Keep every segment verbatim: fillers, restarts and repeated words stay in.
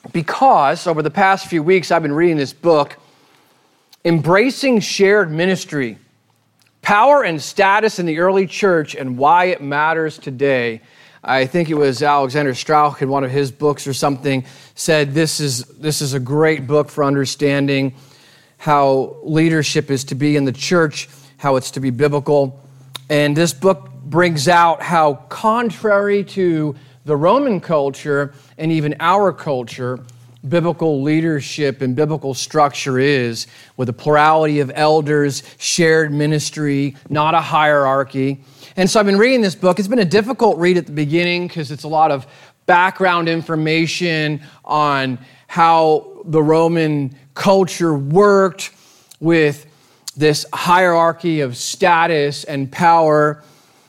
because over the past few weeks I've been reading this book, Embracing Shared Ministry, Power and Status in the Early Church and Why It Matters Today. I think it was Alexander Strauch in one of his books or something said this is this is a great book for understanding how leadership is to be in the church, how it's to be biblical. And this book brings out how contrary to the Roman culture and even our culture, biblical leadership and biblical structure is, with a plurality of elders, shared ministry, not a hierarchy. And so I've been reading this book. It's been a difficult read at the beginning because it's a lot of background information on how the Roman culture worked with this hierarchy of status and power.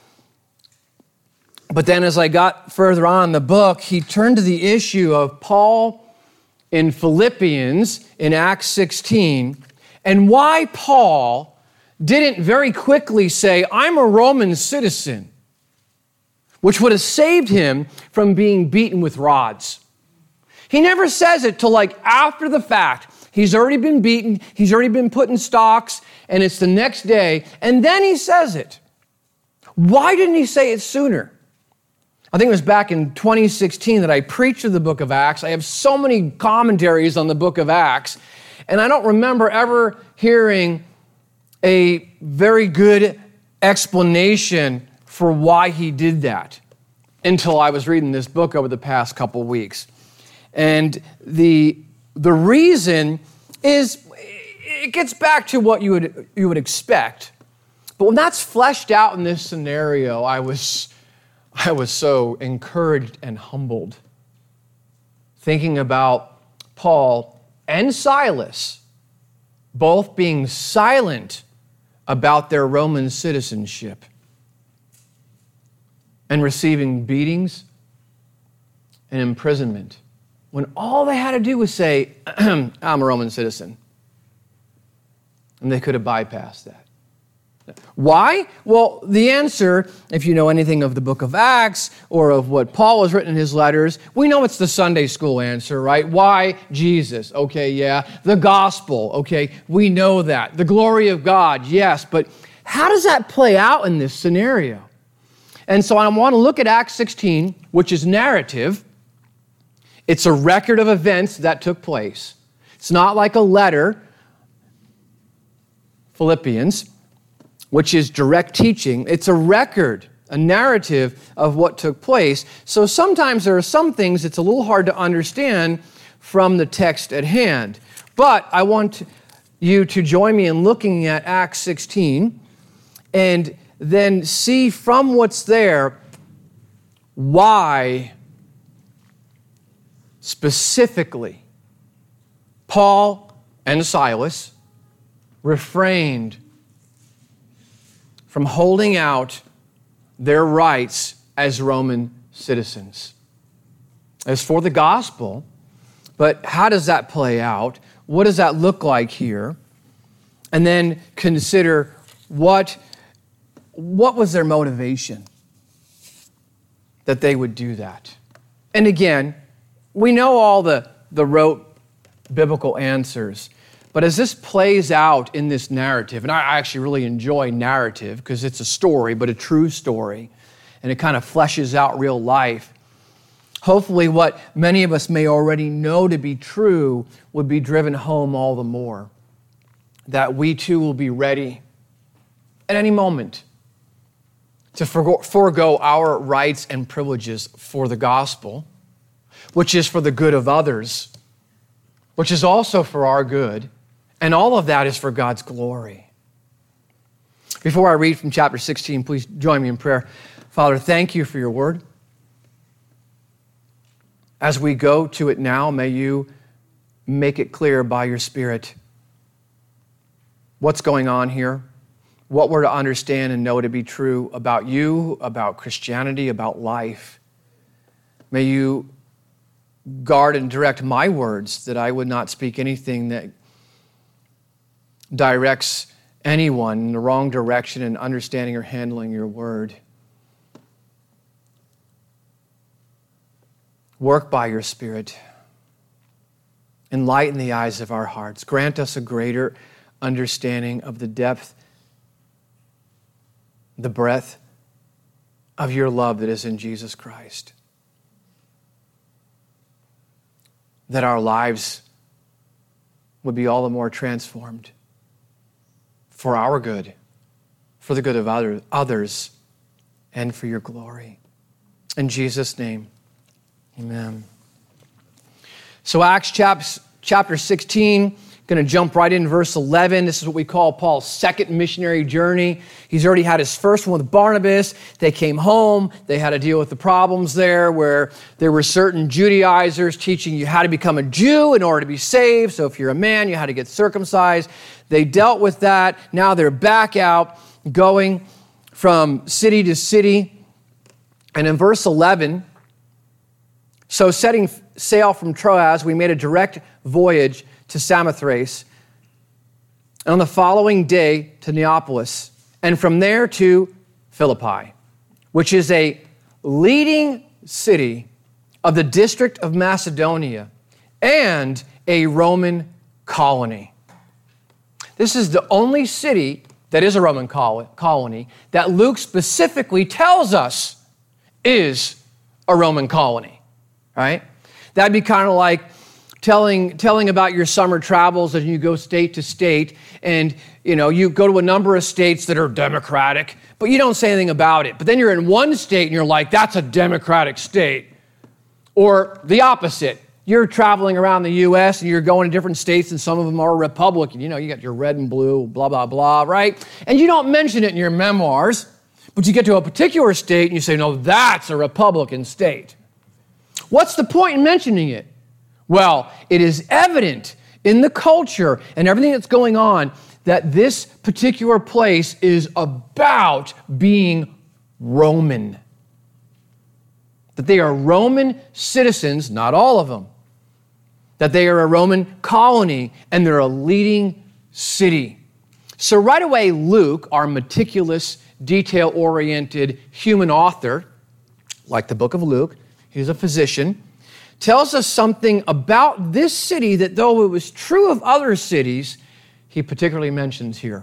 But then as I got further on in the book, he turned to the issue of Paul in Philippians in Acts sixteen, and why Paul didn't very quickly say, I'm a Roman citizen, which would have saved him from being beaten with rods. He never says it till like after the fact. He's already been beaten, he's already been put in stocks, and it's the next day, and then he says it. Why didn't he say it sooner? I think it was back in twenty sixteen that I preached through the book of Acts. I have so many commentaries on the book of Acts, and I don't remember ever hearing a very good explanation for why he did that until I was reading this book over the past couple weeks. And the, the reason is, it gets back to what you would, you would expect. But when that's fleshed out in this scenario, I was, I was so encouraged and humbled, thinking about Paul and Silas both being silent about their Roman citizenship and receiving beatings and imprisonment, when all they had to do was say, I'm a Roman citizen. And they could have bypassed that. Why? Well, the answer, if you know anything of the book of Acts or of what Paul has written in his letters, we know it's the Sunday school answer, right? Why Jesus? Okay, yeah. The gospel, okay, we know that. The glory of God, yes. But how does that play out in this scenario? And so I want to look at Acts sixteen, which is narrative. It's a record of events that took place. It's not like a letter, Philippians, which is direct teaching. It's a record, a narrative of what took place. So sometimes there are some things it's a little hard to understand from the text at hand. But I want you to join me in looking at Acts sixteen and then see from what's there why specifically Paul and Silas refrained from holding out their rights as Roman citizens. As for the gospel, but how does that play out? What does that look like here? And then consider what, what was their motivation that they would do that. And again, we know all the, the rote biblical answers. But as this plays out in this narrative, and I actually really enjoy narrative because it's a story, but a true story, and it kind of fleshes out real life, hopefully what many of us may already know to be true would be driven home all the more. That we too will be ready at any moment to forego our rights and privileges for the gospel, which is for the good of others, which is also for our good. And all of that is for God's glory. Before I read from chapter sixteen, please join me in prayer. Father, thank you for your word. As we go to it now, may you make it clear by your Spirit what's going on here, what we're to understand and know to be true about you, about Christianity, about life. May you guard and direct my words, that I would not speak anything that directs anyone in the wrong direction in understanding or handling your word. Work by your Spirit. Enlighten the eyes of our hearts. Grant us a greater understanding of the depth, the breadth of your love that is in Jesus Christ. That our lives would be all the more transformed for our good, for the good of other, others, and for your glory. In Jesus' name, amen. So Acts chapter sixteen, going to jump right in verse eleven. This is what we call Paul's second missionary journey. He's already had his first one with Barnabas. They came home. They had to deal with the problems there where there were certain Judaizers teaching you how to become a Jew in order to be saved. So if you're a man, you had to get circumcised. They dealt with that. Now they're back out going from city to city. And in verse eleven, so setting sail from Troas, we made a direct voyage to Samothrace, and on the following day to Neapolis, and from there to Philippi, which is a leading city of the district of Macedonia and a Roman colony. This is the only city that is a Roman colony that Luke specifically tells us is a Roman colony, right? That'd be kind of like telling telling about your summer travels as you go state to state, and you know you go to a number of states that are Democratic, but you don't say anything about it. But then you're in one state and you're like, that's a Democratic state. Or the opposite. You're traveling around the U S and you're going to different states and some of them are Republican. You know, you got your red and blue, blah, blah, blah, right? And you don't mention it in your memoirs, but you get to a particular state and you say, no, that's a Republican state. What's the point in mentioning it? Well, it is evident in the culture and everything that's going on that this particular place is about being Roman. That they are Roman citizens, not all of them. That they are a Roman colony and they're a leading city. So right away, Luke, our meticulous, detail-oriented human author, like the book of Luke, he's a physician, tells us something about this city that though it was true of other cities, he particularly mentions here.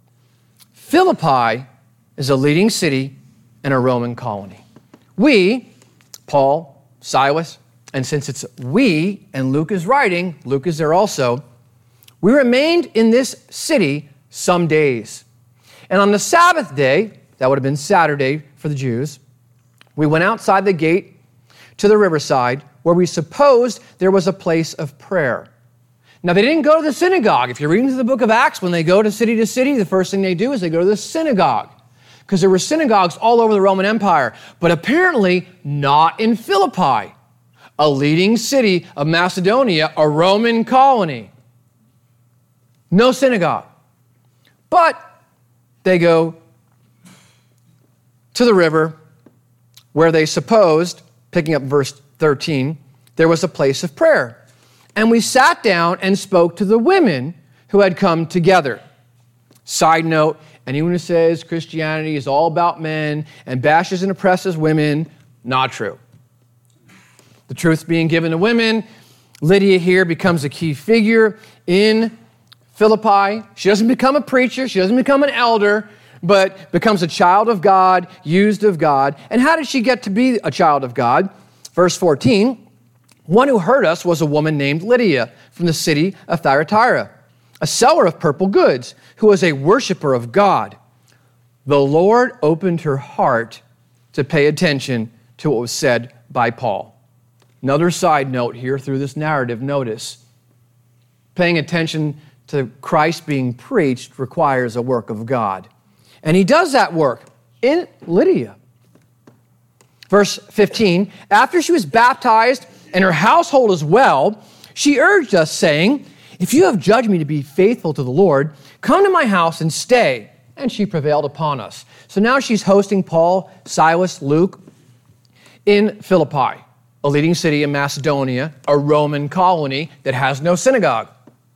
Philippi is a leading city and a Roman colony. We, Paul, Silas, and since it's we and Luke is writing, Luke is there also, we remained in this city some days. And on the Sabbath day, that would have been Saturday for the Jews, we went outside the gate to the riverside where we supposed there was a place of prayer. Now, they didn't go to the synagogue. If you're reading through the book of Acts, when they go to city to city, the first thing they do is they go to the synagogue because there were synagogues all over the Roman Empire, but apparently not in Philippi, a leading city of Macedonia, a Roman colony. No synagogue. But they go to the river where they supposed, picking up verse thirteen, there was a place of prayer. And we sat down and spoke to the women who had come together. Side note, anyone who says Christianity is all about men and bashes and oppresses women, not true. The truth's being given to women. Lydia here becomes a key figure in Philippi. She doesn't become a preacher. She doesn't become an elder, but becomes a child of God, used of God. And how did she get to be a child of God? Verse fourteen, one who heard us was a woman named Lydia from the city of Thyatira, a seller of purple goods, who was a worshiper of God. The Lord opened her heart to pay attention to what was said by Paul. Another side note here through this narrative, notice, paying attention to Christ being preached requires a work of God. And he does that work in Lydia. Verse fifteen, after she was baptized and her household as well, she urged us, saying, if you have judged me to be faithful to the Lord, come to my house and stay. And she prevailed upon us. So now she's hosting Paul, Silas, Luke in Philippi, a leading city in Macedonia, a Roman colony that has no synagogue.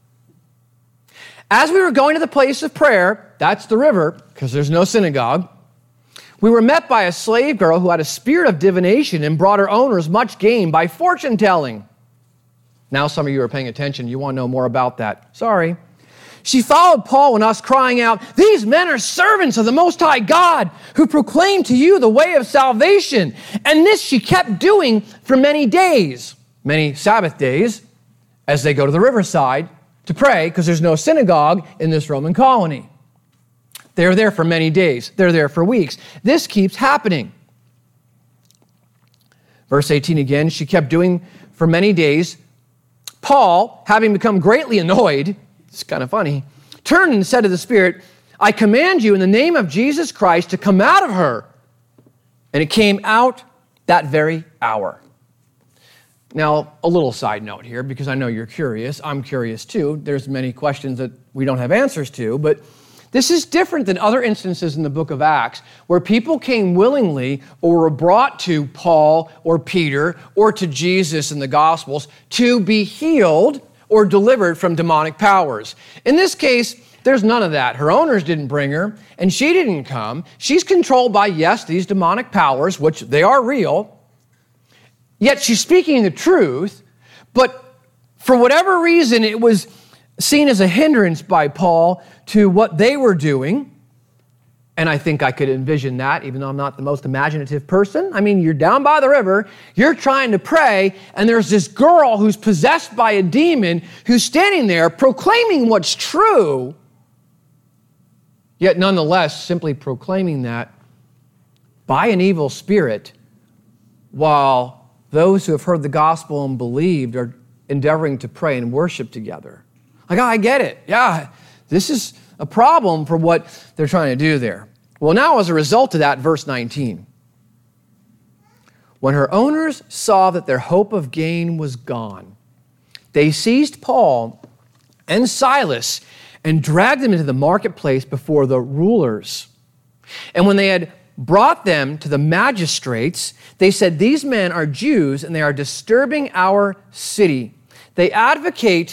As we were going to the place of prayer, that's the river, because there's no synagogue, we were met by a slave girl who had a spirit of divination and brought her owners much gain by fortune telling. Now some of you are paying attention. You want to know more about that. Sorry. She followed Paul and us, crying out, "These men are servants of the Most High God, who proclaim to you the way of salvation." And this she kept doing for many days, many Sabbath days, as they go to the riverside to pray, because there's no synagogue in this Roman colony. They're there for many days. They're there for weeks. This keeps happening. Verse eighteen again, she kept doing for many days. Paul, having become greatly annoyed, it's kind of funny, turned and said to the Spirit, "I command you in the name of Jesus Christ to come out of her." And it came out that very hour. Now, a little side note here, because I know you're curious. I'm curious too. There's many questions that we don't have answers to, but this is different than other instances in the book of Acts where people came willingly or were brought to Paul or Peter or to Jesus in the Gospels to be healed or delivered from demonic powers. In this case, there's none of that. Her owners didn't bring her, and she didn't come. She's controlled by, yes, these demonic powers, which they are real, yet she's speaking the truth, but for whatever reason, it was seen as a hindrance by Paul to what they were doing. And I think I could envision that, even though I'm not the most imaginative person. I mean, you're down by the river, you're trying to pray, and there's this girl who's possessed by a demon who's standing there proclaiming what's true, yet nonetheless simply proclaiming that by an evil spirit, while those who have heard the gospel and believed are endeavoring to pray and worship together. Like, oh, I get it. Yeah, this is a problem for what they're trying to do there. Well, now as a result of that, verse nineteen. When her owners saw that their hope of gain was gone, they seized Paul and Silas and dragged them into the marketplace before the rulers. And when they had brought them to the magistrates, they said, "These men are Jews and they are disturbing our city. They advocate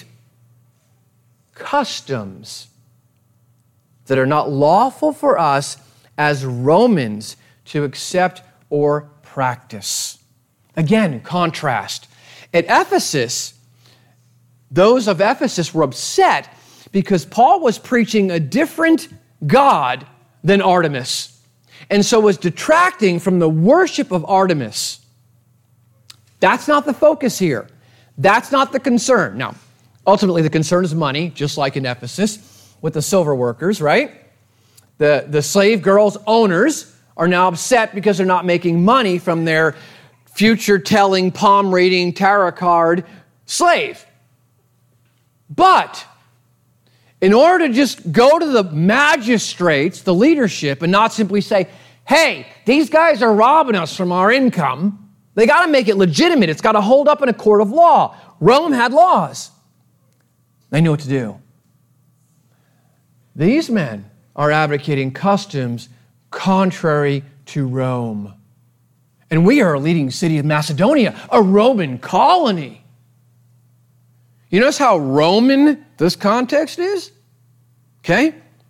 customs that are not lawful for us as Romans to accept or practice." Again, contrast. At Ephesus, those of Ephesus were upset because Paul was preaching a different God than Artemis, and so was detracting from the worship of Artemis. That's not the focus here. That's not the concern. Now, ultimately, the concern is money, just like in Ephesus with the silver workers, right? The, the slave girls' owners are now upset because they're not making money from their future-telling, palm-reading, tarot card slave. But in order to just go to the magistrates, the leadership, and not simply say, "Hey, these guys are robbing us from our income," they got to make it legitimate. It's got to hold up in a court of law. Rome had laws. They knew what to do. These men are advocating customs contrary to Rome. And we are a leading city of Macedonia, a Roman colony. You notice how Roman this context is? Okay?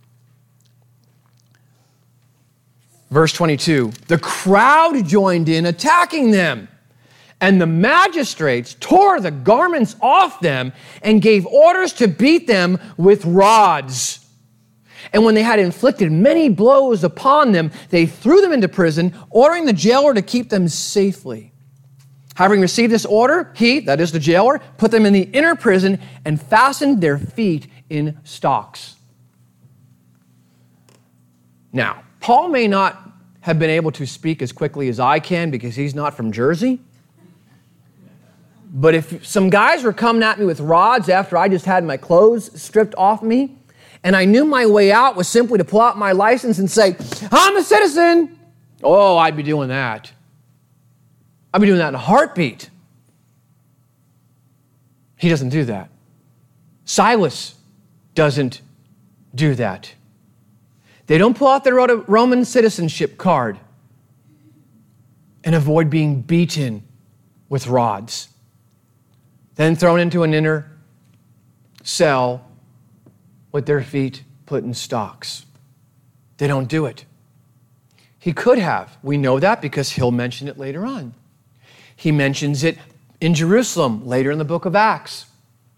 Verse twenty-two, the crowd joined in attacking them, and the magistrates tore the garments off them and gave orders to beat them with rods. And when they had inflicted many blows upon them, they threw them into prison, ordering the jailer to keep them safely. Having received this order, he, that is the jailer, put them in the inner prison and fastened their feet in stocks. Now, Paul may not have been able to speak as quickly as I can because he's not from Jersey. But if some guys were coming at me with rods after I just had my clothes stripped off me, and I knew my way out was simply to pull out my license and say, "I'm a citizen," oh, I'd be doing that. I'd be doing that in a heartbeat. He doesn't do that. Silas doesn't do that. They don't pull out their Roman citizenship card and avoid being beaten with rods, then thrown into an inner cell with their feet put in stocks. They don't do it. He could have. We know that because he'll mention it later on. He mentions it in Jerusalem, later in the book of Acts.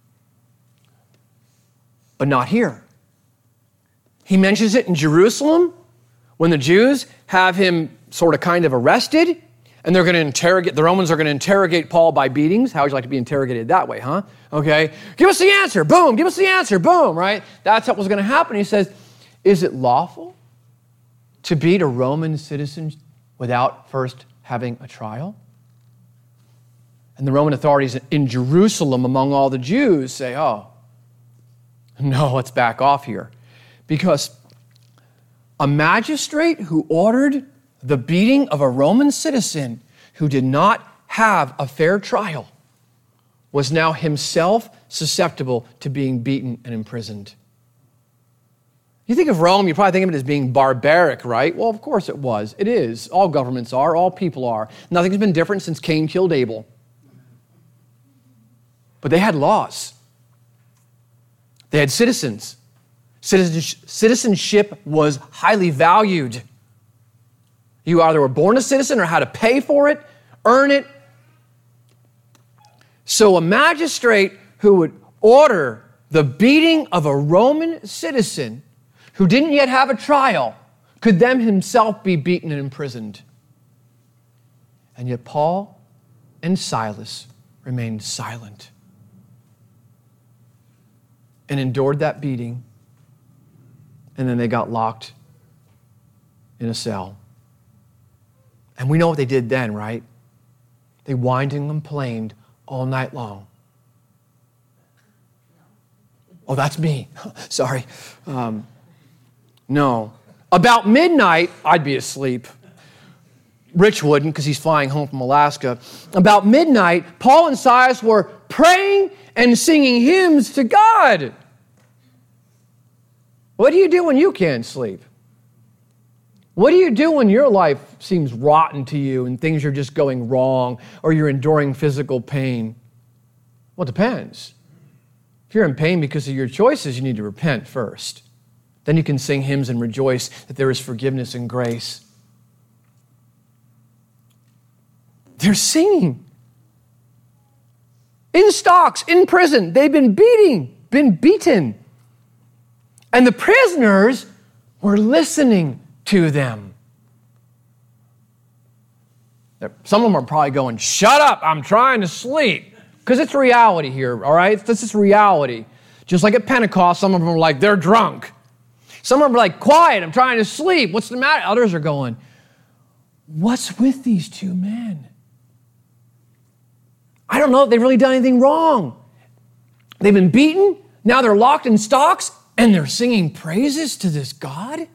But not here. He mentions it in Jerusalem when the Jews have him sort of kind of arrested, and they're going to interrogate, the Romans are going to interrogate Paul by beatings. How would you like to be interrogated that way, huh? Okay. Give us the answer. Boom. Give us the answer. Boom. Right? That's what was going to happen. He says, is it lawful to beat a Roman citizen without first having a trial? And the Roman authorities in Jerusalem, among all the Jews, say, oh, no, let's back off here. Because a magistrate who ordered the beating of a Roman citizen who did not have a fair trial was now himself susceptible to being beaten and imprisoned. You think of Rome, you probably think of it as being barbaric, right? Well, of course it was. It is. All governments are. All people are. Nothing's been different since Cain killed Abel. But they had laws. They had citizens. Citizenship was highly valued. You either were born a citizen or had to pay for it, earn it. So a magistrate who would order the beating of a Roman citizen who didn't yet have a trial could then himself be beaten and imprisoned. And yet Paul and Silas remained silent and endured that beating, and then they got locked in a cell. And we know what they did then, right? They whined and complained all night long. Oh, that's me. Sorry. Um, no. About midnight, I'd be asleep. Rich wouldn't because he's flying home from Alaska. About midnight, Paul and Silas were praying and singing hymns to God. What do you do when you can't sleep? What do you do when your life seems rotten to you and things are just going wrong or you're enduring physical pain? Well, it depends. If you're in pain because of your choices, you need to repent first. Then you can sing hymns and rejoice that there is forgiveness and grace. They're singing. In stocks, in prison. They've been beating, been beaten. And the prisoners were listening to them. Some of them are probably going, shut up, I'm trying to sleep. Because it's reality here, all right? This is reality. Just like at Pentecost, some of them are like, they're drunk. Some of them are like, quiet, I'm trying to sleep. What's the matter? Others are going, what's with these two men? I don't know if they've really done anything wrong. They've been beaten, now they're locked in stocks, and they're singing praises to this God?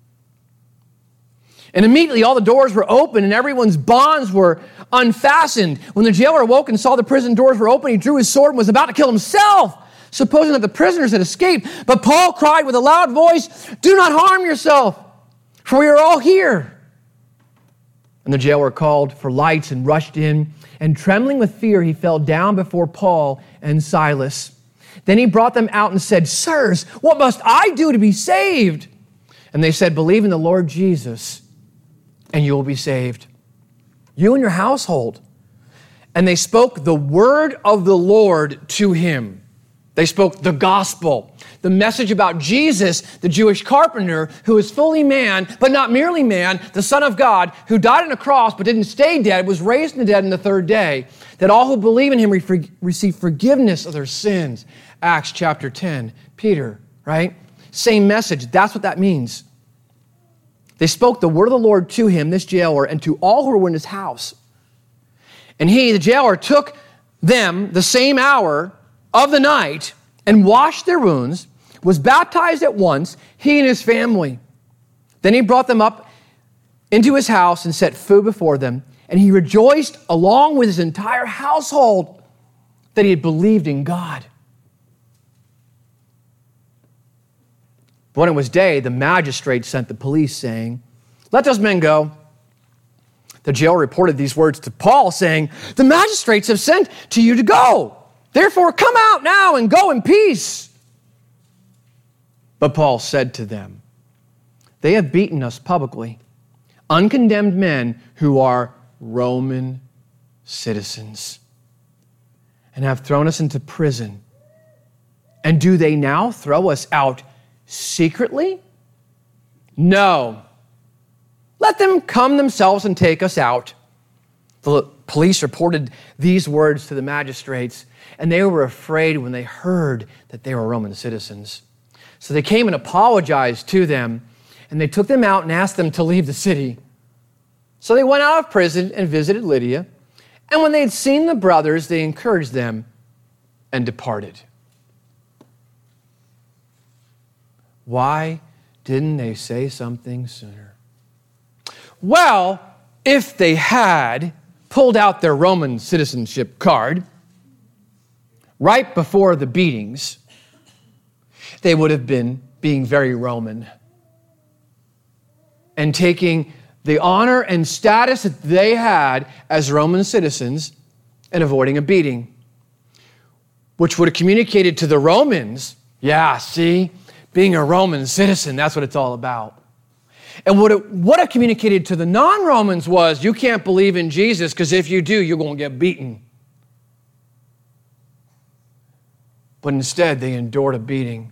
And immediately all the doors were open and everyone's bonds were unfastened. When the jailer awoke and saw the prison doors were open, he drew his sword and was about to kill himself, supposing that the prisoners had escaped. But Paul cried with a loud voice, do not harm yourself, for we are all here. And the jailer called for lights and rushed in, and trembling with fear, he fell down before Paul and Silas. Then he brought them out and said, sirs, what must I do to be saved? And they said, believe in the Lord Jesus, and you will be saved, you and your household. And they spoke the word of the Lord to him. They spoke the gospel, the message about Jesus, the Jewish carpenter, who is fully man, but not merely man, the Son of God, who died on a cross but didn't stay dead, was raised from the dead on the third day, that all who believe in him re- receive forgiveness of their sins. Acts chapter ten. Peter, right? Same message. That's what that means. They spoke the word of the Lord to him, this jailer, and to all who were in his house. And he, the jailer, took them the same hour of the night and washed their wounds, was baptized at once, he and his family. Then he brought them up into his house and set food before them. And he rejoiced along with his entire household that he had believed in God. When it was day, the magistrate sent the police, saying, let those men go. The jailer reported these words to Paul, saying, the magistrates have sent to you to go. Therefore, come out now and go in peace. But Paul said to them, they have beaten us publicly, uncondemned men who are Roman citizens. and have thrown us into prison. And do they now throw us out secretly? No. Let them come themselves and take us out. The police reported these words to the magistrates, and they were afraid when they heard that they were Roman citizens. So they came and apologized to them, and they took them out and asked them to leave the city. So they went out of prison and visited Lydia, and when they had seen the brothers, they encouraged them and departed. Why didn't they say something sooner? Well, if they had pulled out their Roman citizenship card right before the beatings, they would have been being very Roman and taking the honor and status that they had as Roman citizens and avoiding a beating, which would have communicated to the Romans, yeah, see, being a Roman citizen, that's what it's all about. And what it would have communicated to the non-Romans was, you can't believe in Jesus because if you do, you're going to get beaten. But instead, they endured a beating.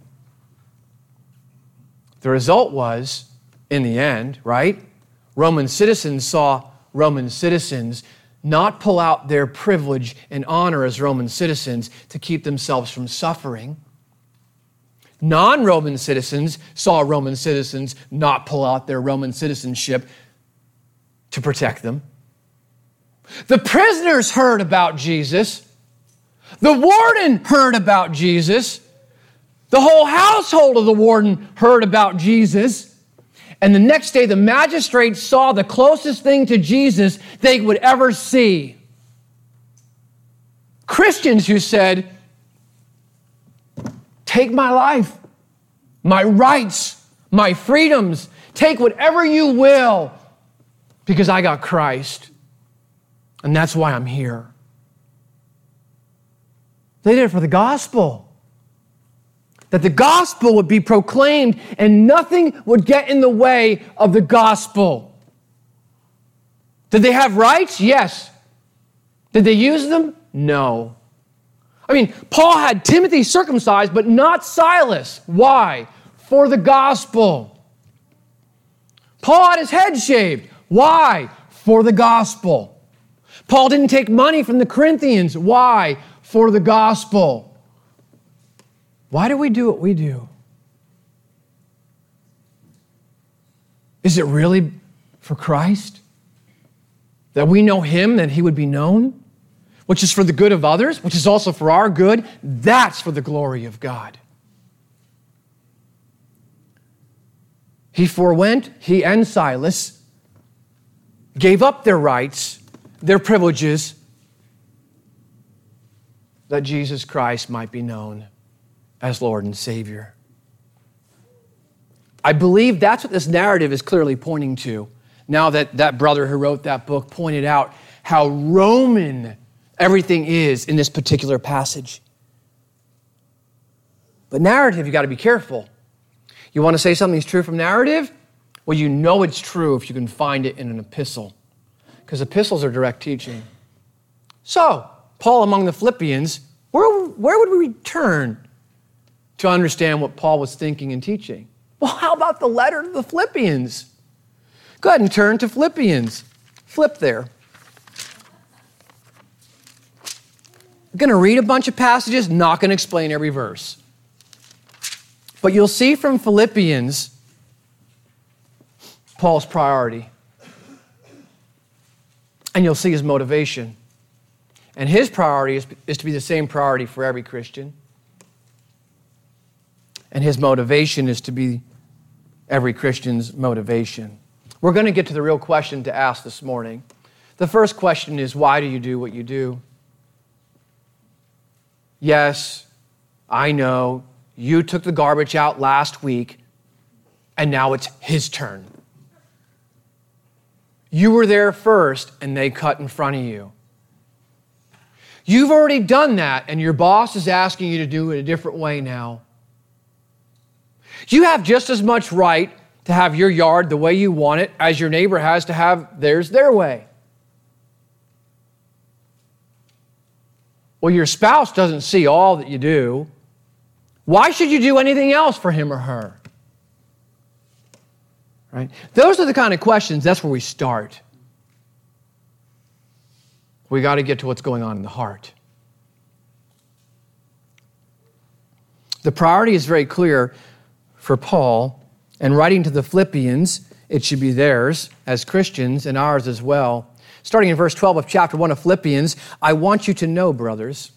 The result was, in the end, right? Roman citizens saw Roman citizens not pull out their privilege and honor as Roman citizens to keep themselves from suffering. Non-Roman citizens saw Roman citizens not pull out their Roman citizenship to protect them. The prisoners heard about Jesus. The warden heard about Jesus. The whole household of the warden heard about Jesus. And the next day, the magistrates saw the closest thing to Jesus they would ever see. Christians who said, take my life, my rights, my freedoms, take whatever you will, because I got Christ. And that's why I'm here. They did it for the gospel. That the gospel would be proclaimed and nothing would get in the way of the gospel. Did they have rights? Yes. Did they use them? No. I mean, Paul had Timothy circumcised, but not Silas. Why? For the gospel. Paul had his head shaved. Why? For the gospel. Paul didn't take money from the Corinthians. Why? For the gospel. Why do we do what we do? Is it really for Christ? That we know Him, that He would be known? Which is for the good of others, which is also for our good? That's for the glory of God. He forewent, he and Silas, gave up their rights, their privileges, that Jesus Christ might be known as Lord and Savior. I believe that's what this narrative is clearly pointing to. Now that that brother who wrote that book pointed out how Roman everything is in this particular passage. But narrative, you got to be careful. You want to say something's true from narrative? Well, you know it's true if you can find it in an epistle, because epistles are direct teaching. So, Paul among the Philippians, where, where would we turn to understand what Paul was thinking and teaching? Well, how about the letter to the Philippians? Go ahead and turn to Philippians. Flip there. I'm going to read a bunch of passages, not going to explain every verse. But you'll see from Philippians Paul's priority. And you'll see his motivation. And his priority is, is to be the same priority for every Christian. And his motivation is to be every Christian's motivation. We're going to get to the real question to ask this morning. The first question is, why do you do what you do? Yes, I know you took the garbage out last week, and now it's his turn. You were there first, and they cut in front of you. You've already done that, and your boss is asking you to do it a different way now. You have just as much right to have your yard the way you want it as your neighbor has to have theirs their way. Well, your spouse doesn't see all that you do. Why should you do anything else for him or her? Right? Those are the kind of questions, that's where we start. We got to get to what's going on in the heart. The priority is very clear for Paul, and writing to the Philippians, it should be theirs as Christians and ours as well. Starting in verse twelve of chapter one of Philippians, I want you to know, brothers,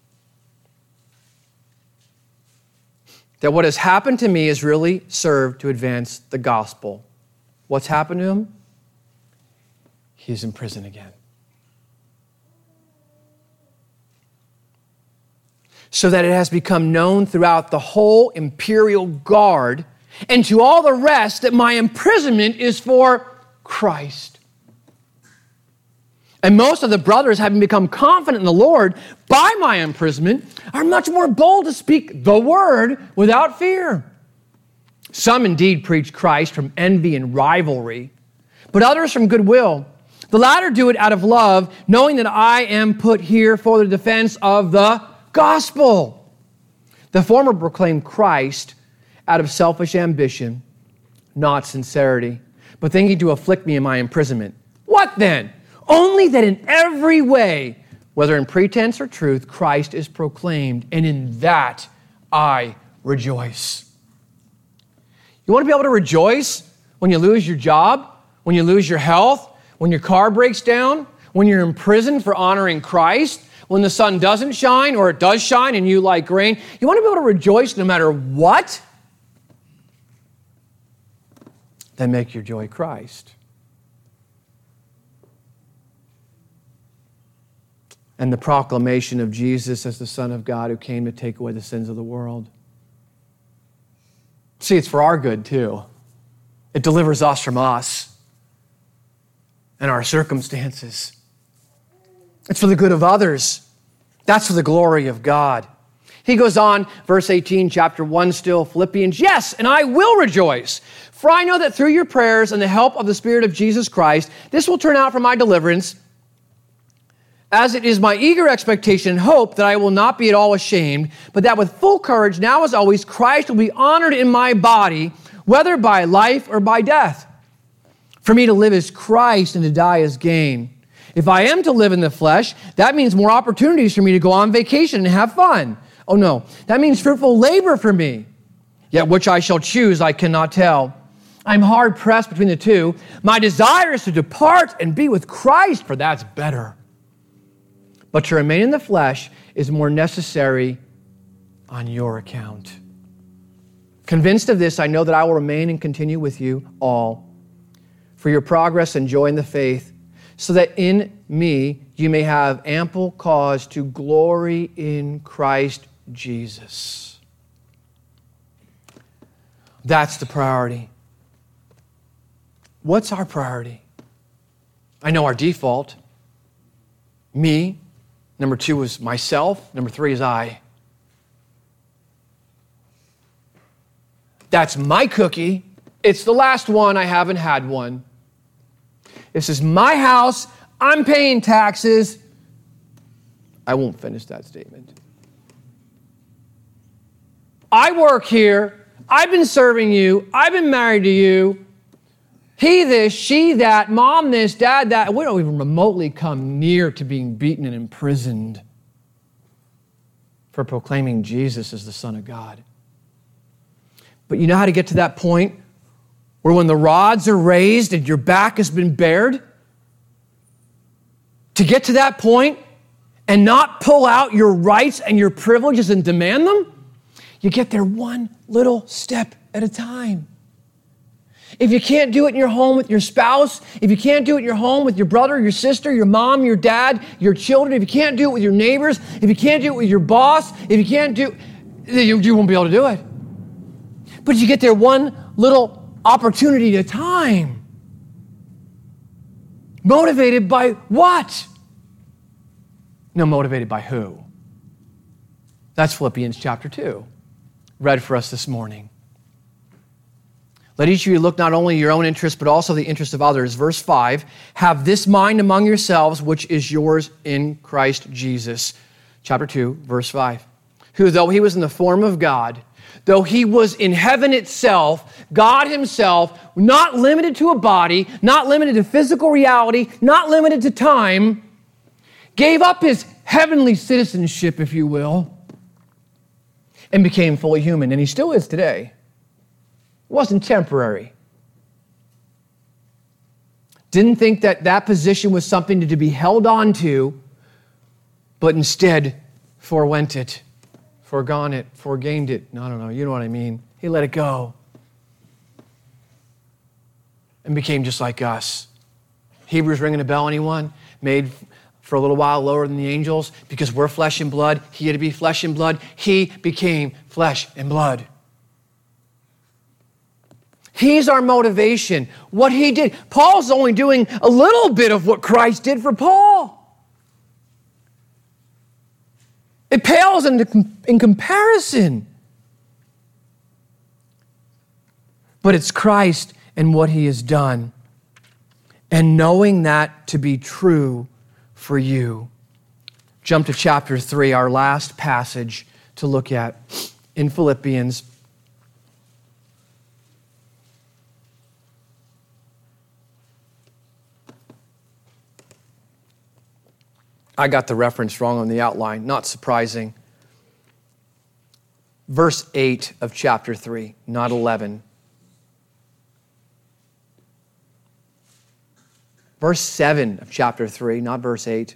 that what has happened to me has really served to advance the gospel. What's happened to him? He's in prison again. So that it has become known throughout the whole imperial guard and to all the rest that my imprisonment is for Christ. And most of the brothers, having become confident in the Lord by my imprisonment, are much more bold to speak the word without fear. Some indeed preach Christ from envy and rivalry, but others from goodwill. The latter do it out of love, knowing that I am put here for the defense of the gospel. The former proclaim Christ out of selfish ambition, not sincerity, but thinking to afflict me in my imprisonment. What then? Only that in every way, whether in pretense or truth, Christ is proclaimed, and in that I rejoice. You want to be able to rejoice when you lose your job, when you lose your health, when your car breaks down, when you're in prison for honoring Christ, when the sun doesn't shine or it does shine and you like rain. You want to be able to rejoice no matter what? Then make your joy Christ. And the proclamation of Jesus as the Son of God who came to take away the sins of the world. See, it's for our good too. It delivers us from us and our circumstances. It's for the good of others. That's for the glory of God. He goes on, verse eighteen, chapter one still, Philippians, yes, and I will rejoice, for I know that through your prayers and the help of the Spirit of Jesus Christ, this will turn out for my deliverance, as it is my eager expectation and hope that I will not be at all ashamed, but that with full courage, now as always, Christ will be honored in my body, whether by life or by death. For me to live is Christ and to die is gain. If I am to live in the flesh, that means more opportunities for me to go on vacation and have fun. Oh no, that means fruitful labor for me. Yet which I shall choose, I cannot tell. I'm hard pressed between the two. My desire is to depart and be with Christ, for that's better. But to remain in the flesh is more necessary on your account. Convinced of this, I know that I will remain and continue with you all for your progress and joy in the faith, so that in me you may have ample cause to glory in Christ Jesus. That's the priority. What's our priority? I know our default. Me. Number two is myself. Number three is I. That's my cookie. It's the last one. I haven't had one. This is my house. I'm paying taxes. I won't finish that statement. I work here. I've been serving you. I've been married to you. He this, she that, mom this, dad that. We don't even remotely come near to being beaten and imprisoned for proclaiming Jesus as the Son of God. But you know how to get to that point where when the rods are raised and your back has been bared? To get to that point and not pull out your rights and your privileges and demand them? You get there one little step at a time. If you can't do it in your home with your spouse, if you can't do it in your home with your brother, your sister, your mom, your dad, your children, if you can't do it with your neighbors, if you can't do it with your boss, if you can't do it, you, you won't be able to do it. But you get there one little opportunity at a time. Motivated by what? No, motivated by who? That's Philippians chapter two, read for us this morning. Let each of you look not only at your own interest, but also the interest of others. Verse five, have this mind among yourselves, which is yours in Christ Jesus. chapter two, verse five. Who, though he was in the form of God, though he was in heaven itself, God himself, not limited to a body, not limited to physical reality, not limited to time, gave up his heavenly citizenship, if you will, and became fully human. And he still is today. It wasn't temporary. Didn't think that that position was something to be held on to, but instead forewent it, foregone it, foregained it. No, I don't know. You know what I mean. He let it go and became just like us. Hebrews ringing a bell, anyone? Made for a little while lower than the angels because we're flesh and blood. He had to be flesh and blood. He became flesh and blood. He's our motivation. What he did. Paul's only doing a little bit of what Christ did for Paul. It pales in, in comparison. But it's Christ and what he has done. And knowing that to be true for you. Jump to chapter three, our last passage to look at in Philippians. I got the reference wrong on the outline, not surprising. Verse eight of chapter three, not eleven. Verse seven of chapter three, not verse eight.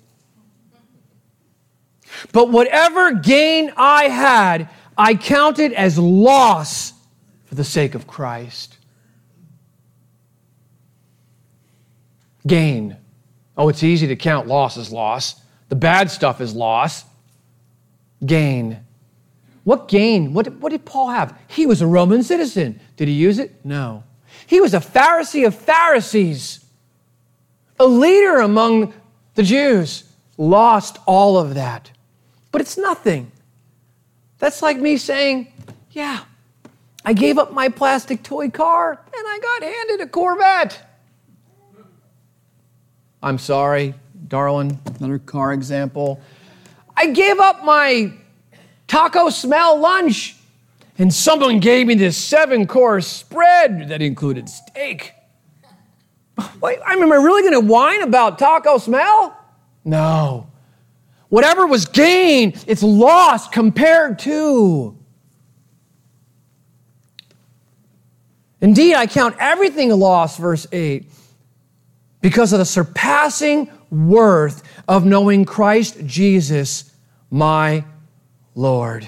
But whatever gain I had, I counted as loss for the sake of Christ. Gain. Oh, it's easy to count loss as loss. The bad stuff is loss. Gain. What gain? What, what did Paul have? He was a Roman citizen. Did he use it? No. He was a Pharisee of Pharisees. A leader among the Jews. Lost all of that. But it's nothing. That's like me saying, yeah, I gave up my plastic toy car and I got handed a Corvette. I'm sorry, darling, another car example. I gave up my taco smell lunch and someone gave me this seven-course spread that included steak. Wait, I mean, am I really going to whine about taco smell? No. Whatever was gained, it's lost compared to. Indeed, I count everything a loss, verse eight, because of the surpassing worth of knowing Christ Jesus, my Lord.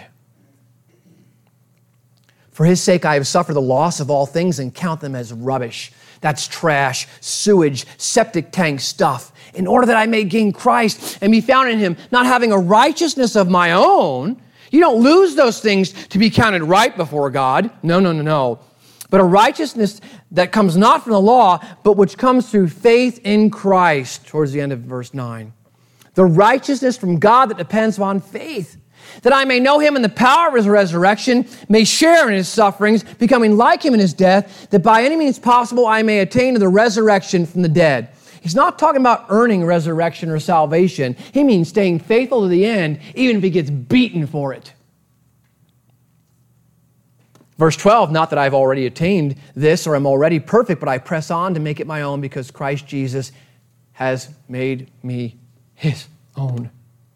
For his sake, I have suffered the loss of all things and count them as rubbish. That's trash, sewage, septic tank stuff, in order that I may gain Christ and be found in him, not having a righteousness of my own. You don't lose those things to be counted right before God. No, no, no, no. But a righteousness that comes not from the law, but which comes through faith in Christ, towards the end of verse nine. The righteousness from God that depends on faith, that I may know him in the power of his resurrection, may share in his sufferings, becoming like him in his death, that by any means possible I may attain to the resurrection from the dead. He's not talking about earning resurrection or salvation. He means staying faithful to the end, even if he gets beaten for it. Verse twelve, not that I've already attained this or am already perfect, but I press on to make it my own because Christ Jesus has made me his own.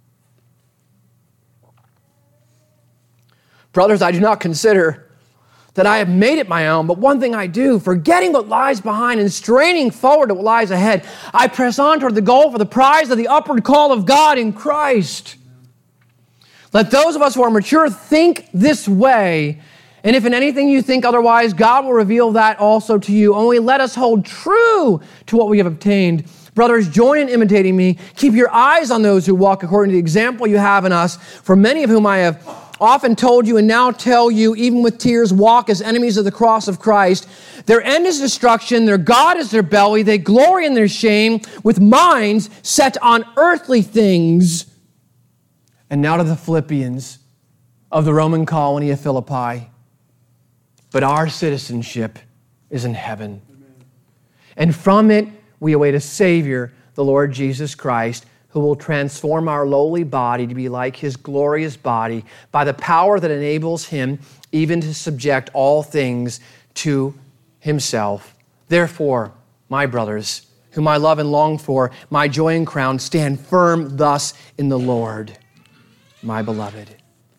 Brothers, I do not consider that I have made it my own, but one thing I do, forgetting what lies behind and straining forward to what lies ahead, I press on toward the goal for the prize of the upward call of God in Christ. Let those of us who are mature think this way, and if in anything you think otherwise, God will reveal that also to you. Only let us hold true to what we have obtained. Brothers, join in imitating me. Keep your eyes on those who walk according to the example you have in us, for many of whom I have often told you and now tell you, even with tears, walk as enemies of the cross of Christ. Their end is destruction. Their God is their belly. They glory in their shame with minds set on earthly things. And now to the Philippians of the Roman colony of Philippi. But our citizenship is in heaven. Amen. And from it we await a Savior, the Lord Jesus Christ, who who will transform our lowly body to be like his glorious body by the power that enables him even to subject all things to himself. Therefore, my brothers, whom I love and long for, my joy and crown, stand firm thus in the Lord, my beloved.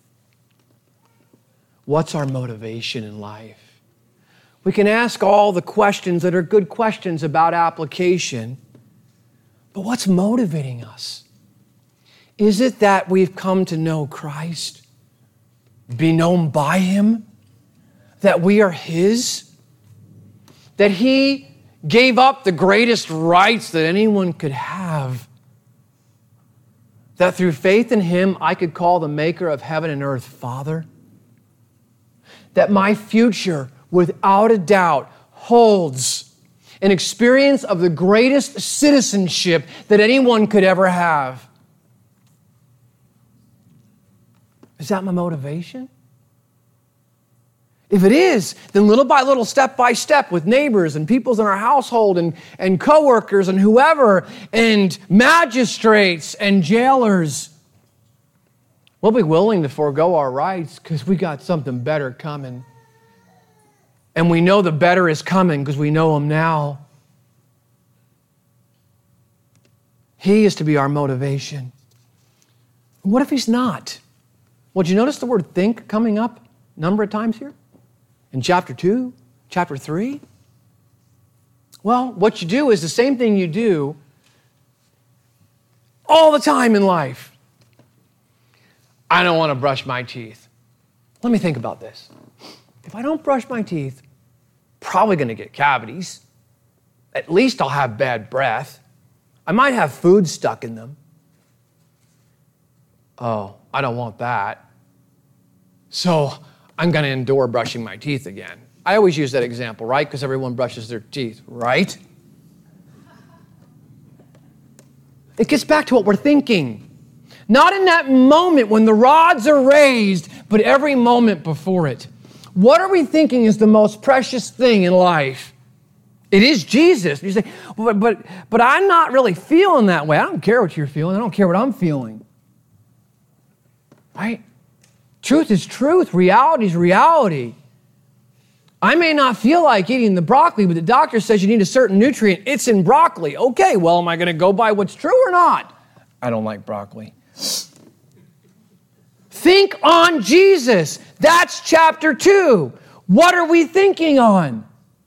What's our motivation in life? We can ask all the questions that are good questions about application, but what's motivating us? Is it that we've come to know Christ, be known by him, that we are his, that he gave up the greatest rights that anyone could have, that through faith in him I could call the maker of heaven and earth Father, that my future, without a doubt, holds an experience of the greatest citizenship that anyone could ever have. Is that my motivation? If it is, then little by little, step by step, with neighbors and peoples in our household and, and coworkers and whoever, and magistrates and jailers, we'll be willing to forego our rights because we got something better coming. And we know the better is coming because we know him now. He is to be our motivation. What if he's not? Well, did you notice the word think coming up a number of times here? In chapter two, chapter three? Well, what you do is the same thing you do all the time in life. I don't want to brush my teeth. Let me think about this. If I don't brush my teeth, probably going to get cavities. At least I'll have bad breath. I might have food stuck in them. Oh, I don't want that. So I'm going to endure brushing my teeth again. I always use that example, right? Because everyone brushes their teeth, right? It gets back to what we're thinking. Not in that moment when the rods are raised, but every moment before it. What are we thinking is the most precious thing in life? It is Jesus. You say, but, but, but I'm not really feeling that way. I don't care what you're feeling. I don't care what I'm feeling. Right? Truth is truth. Reality is reality. I may not feel like eating the broccoli, but the doctor says you need a certain nutrient. It's in broccoli. Okay, well, am I going to go by what's true or not? I don't like broccoli. Think on Jesus. That's chapter two. What are we thinking on?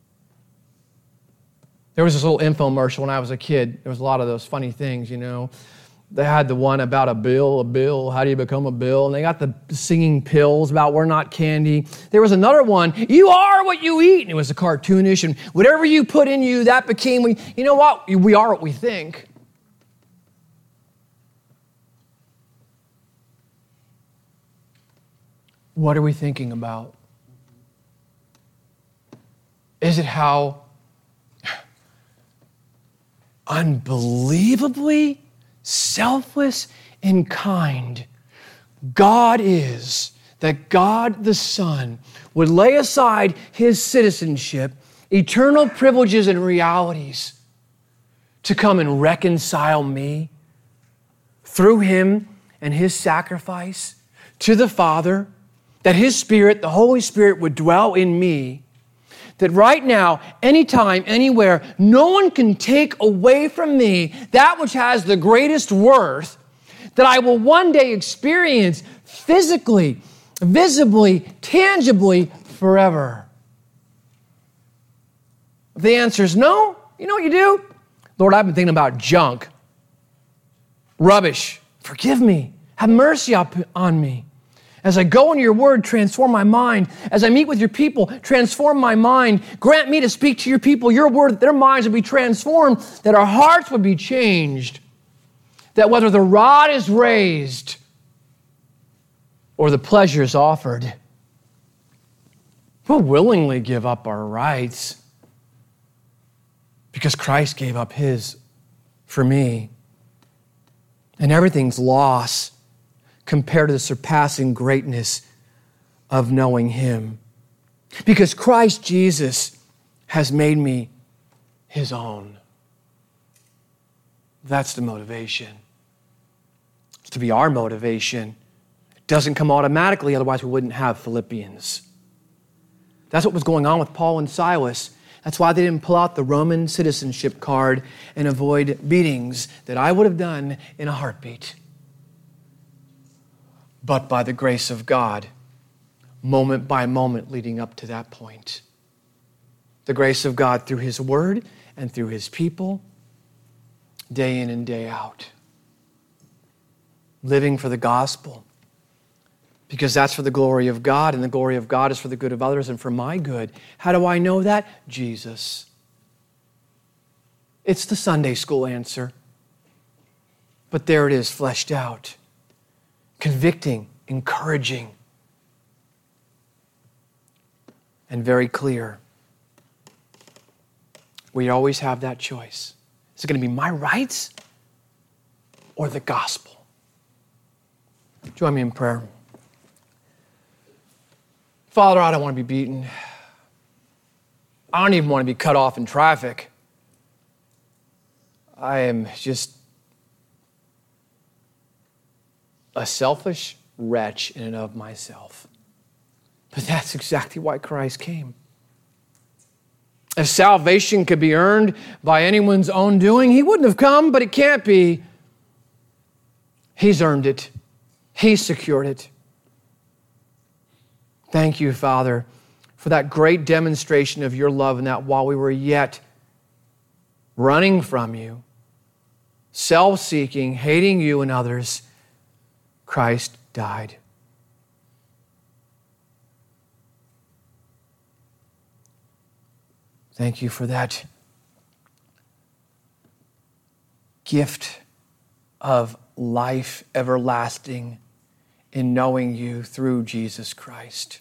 There was this little infomercial when I was a kid. There was a lot of those funny things, you know. They had the one about a bill, a bill, how do you become a bill? And they got the singing pills about we're not candy. There was another one, you are what you eat. And it was a cartoonish, and whatever you put in you, that became, we. You know what? We are what we think. What are we thinking about? Is it how unbelievably selfless and kind God is, that God the Son would lay aside his citizenship, eternal privileges and realities to come and reconcile me through him and his sacrifice to the Father, that his Spirit, the Holy Spirit, would dwell in me, that right now, anytime, anywhere, no one can take away from me that which has the greatest worth that I will one day experience physically, visibly, tangibly, forever. If the answer is no, you know what you do? Lord, I've been thinking about junk, rubbish. Forgive me. Have mercy on me. As I go into your word, transform my mind. As I meet with your people, transform my mind. Grant me to speak to your people your word, that their minds would be transformed, that our hearts would be changed, that whether the rod is raised or the pleasure is offered, we'll willingly give up our rights because Christ gave up his for me. And everything's lost compared to the surpassing greatness of knowing him. Because Christ Jesus has made me his own. That's the motivation. to be our motivation. It doesn't come automatically, otherwise we wouldn't have Philippians. That's what was going on with Paul and Silas. That's why they didn't pull out the Roman citizenship card and avoid beatings that I would have done in a heartbeat. But by the grace of God, moment by moment leading up to that point. The grace of God through His Word and through His people, day in and day out. Living for the gospel. Because that's for the glory of God, and the glory of God is for the good of others and for my good. How do I know that? Jesus. It's the Sunday school answer. But there it is, fleshed out. Convicting, encouraging, and very clear. We always have that choice. Is it going to be my rights or the gospel? Join me in prayer. Father, I don't want to be beaten. I don't even want to be cut off in traffic. I am just a selfish wretch in and of myself. But that's exactly why Christ came. If salvation could be earned by anyone's own doing, He wouldn't have come, but it can't be. He's earned it. He's secured it. Thank you, Father, for that great demonstration of your love and that while we were yet running from you, self-seeking, hating you and others, Christ died. Thank you for that gift of life everlasting in knowing you through Jesus Christ.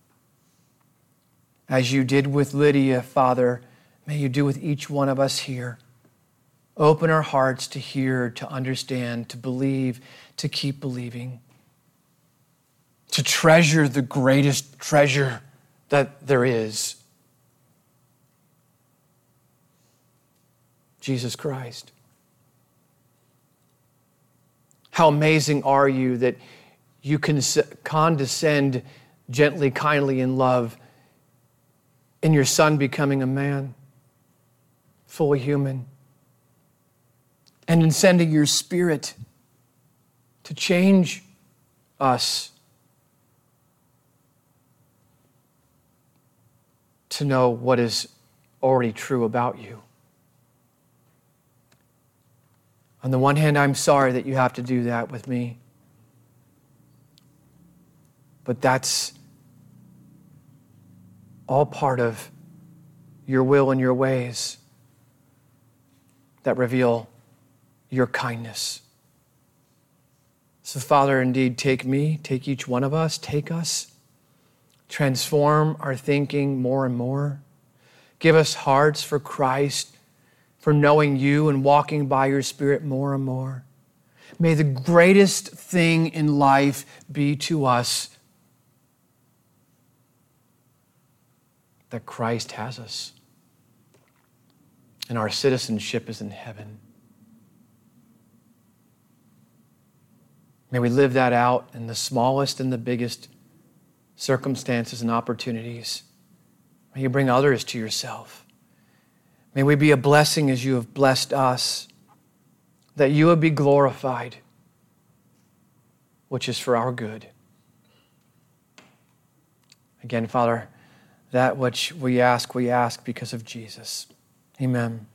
As you did with Lydia, Father, may you do with each one of us here. Open our hearts to hear, to understand, to believe, to keep believing, to treasure the greatest treasure that there is, Jesus Christ. How amazing are you that you can condescend gently, kindly in love in your Son becoming a man, fully human, and in sending your Spirit to change us to know what is already true about you. On the one hand, I'm sorry that you have to do that with me. But that's all part of your will and your ways that reveal your kindness. So, Father, indeed, take me, take each one of us, take us, transform our thinking more and more. Give us hearts for Christ, for knowing you and walking by your Spirit more and more. May the greatest thing in life be to us that Christ has us and our citizenship is in heaven. May we live that out in the smallest and the biggest circumstances and opportunities. May you bring others to yourself. May we be a blessing as you have blessed us, that you would be glorified, which is for our good. Again, Father, that which we ask, we ask because of Jesus. Amen.